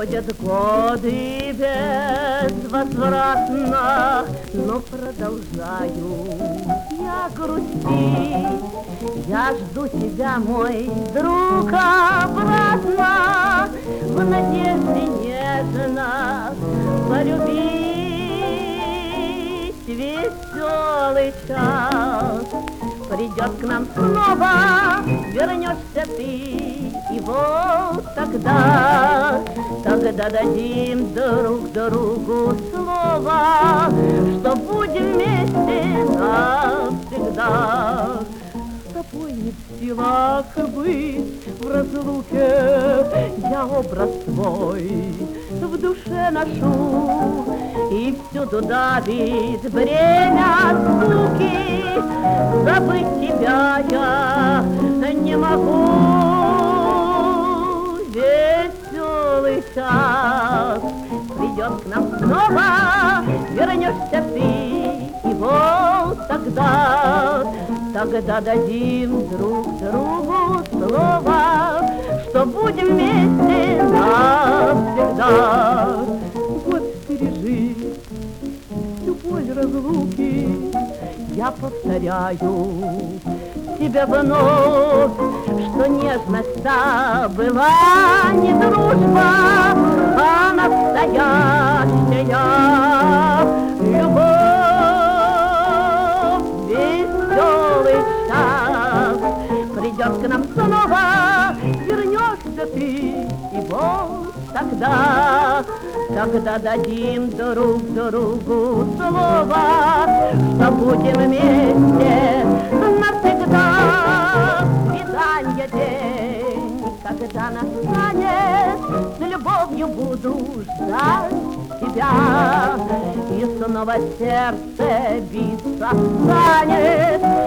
Проходят годы безвозвратно, но продолжаю я грустить. Я жду тебя, мой друг, обратно, в надежде нежно полюбить. Веселый час придет к нам снова, вернешься ты, и вот тогда дадим друг другу слово, что будем вместе навсегда. С тобой не в силах быть в разлуке, я образ твой в душе ношу, и всюду давит бремя скуки. Забыть тебя я не могу. Веселый час придет к нам снова, вернешься ты, и вот тогда дадим друг другу слово, что будем вместе навсегда. Вот пережив всю боль разлуки, я повторяю тебе вновь, что нежность-то была не дружба, а настоящая любовь. Веселый час придет к нам снова, вернешься ты, и вот тогда дадим друг другу слово, что будем вместе навсегда. Свидания день, когда настанет, с любовью буду ждать тебя, и снова сердце биться станет.